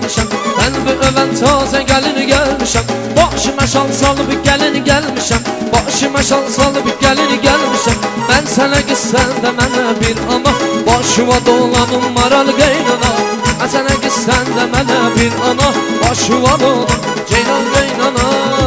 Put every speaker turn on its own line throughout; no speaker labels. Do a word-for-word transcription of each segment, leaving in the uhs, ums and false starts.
gelmişəm. Mən bu övən tazə gəlini gəlmişəm. Başıma şal salıb gəlini gəlmişəm. Başıma şal salıb gəlini gəlmişəm. Mən sənə qız sən də mənə bir ana. Başıma dolanım maralı qaynana. Mən sənə qız sən də mənə bir ana. Başıma dolanım ceylan qaynana.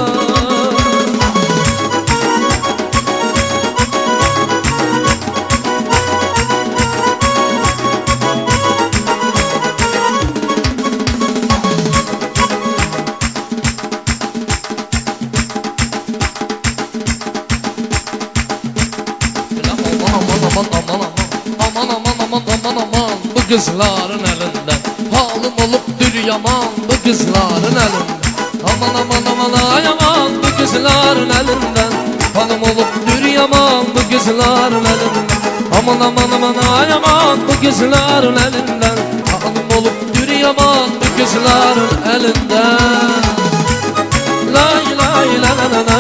Bu kızların elinden halim olupdur yaman, bu kızların elinden. Aman aman aman ay aman, bu kızların elinden halim olupdur yaman, bu kızların elinden. Aman aman aman ay aman, bu kızların elinden halim olupdur yaman, bu kızların elinden. Lay lay la la la la,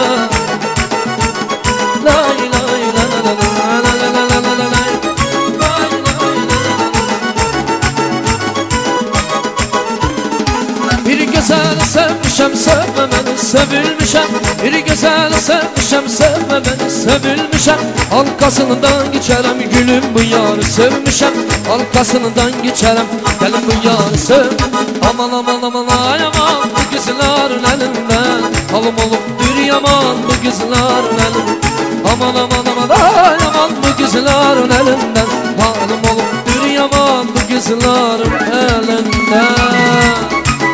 lay lay la la la la. Güzel sevmişəm, sevmemeni sevilmişəm. Bir güzel sevmişəm, sevmemeni sevilmişəm. Halkasından geçərəm, gülüm bu yarı sevmişəm. Halkasından geçərəm, gəlin bu yarı sev. Aman aman aman ay aman, bu kızların elinden halım olubdur yaman, bu kızların elinden. Aman aman aman ay aman, bu kızların elinden halım olubdur yaman, bu kızların elinden.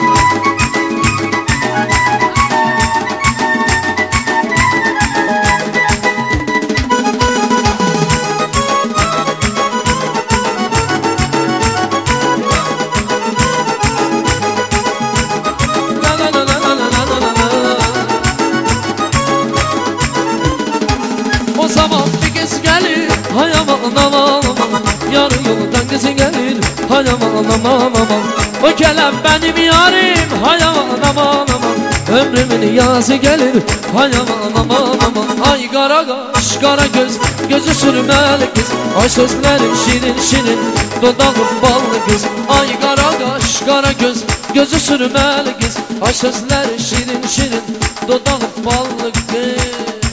O zaman bir kız gelir, hay aman aman aman. Yarı yoldan kızı gelir, hay aman aman aman. O gelen benim yarim, hay aman aman aman. Ömrümün yazı gelir, hay aman aman aman. Ay kara kaş, kara göz, gözü sürmeli kız. Ay sözlerim şirin şirin, dudağım ballı kız. Ay kara kaş, kara göz, gözü sürmeli kız. Ay sözlerim şirin şirin, dudağım ballı kız.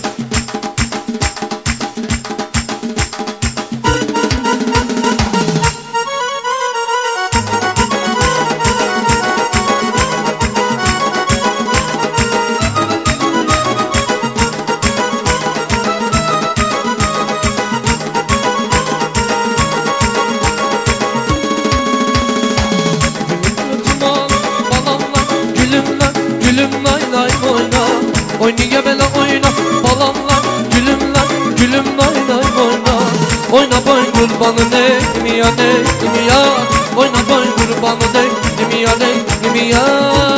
Oyna bela oyna balamla, gülümler, gülüm lay lay oyna. Oyna boy kurbanı neyimi ya neyimi ya. Oyna boy kurbanı neyimi ya neyimi ya.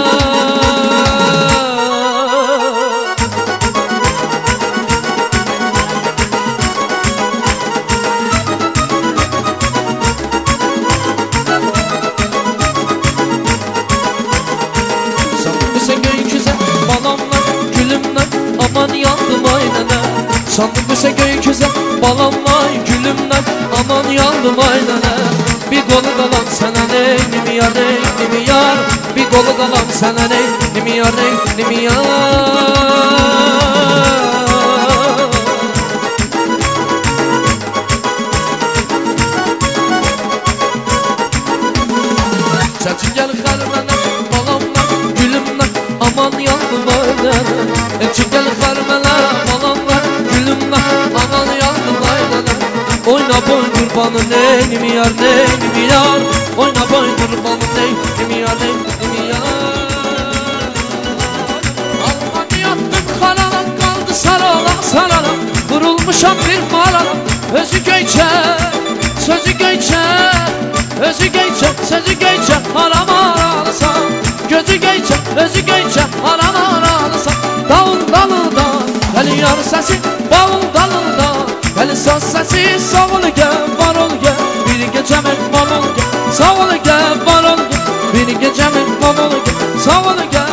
Aman yandım aynana. Sandım bu göğü güzel balamla, gülümden aman yandım aynana. Bir kolu kalan sana neyimi yar neyimi yar. Bir kolu kalan sana neyimi yar neyimi yar. Çetin gel kalbine balamla, gülümden aman yandım aynana. Çetin gel kalbine balamla, gülümden aman yandım aynana. Oyna boy kurbanı neyimi yar neyimi yar. Oyna boy kurbanı neyimi yar neyimi yar. Almanı yattım karala kaldı sarala sarala. Vurulmuşam bir marala. Özü geçer, sözü geçer. Özü geçer, sözü geçer. Haram aralısan. Gözü geçer, özü geçer. Haram aralısan. Davul dalında geliyor sesi, bavul dalında gel söz sesi. Sağ ol gel, var ol gel, bir gecemek var ol gel. Sağ ol gel, var ol gel, bir gecemek var ol gel. Sağ ol gel.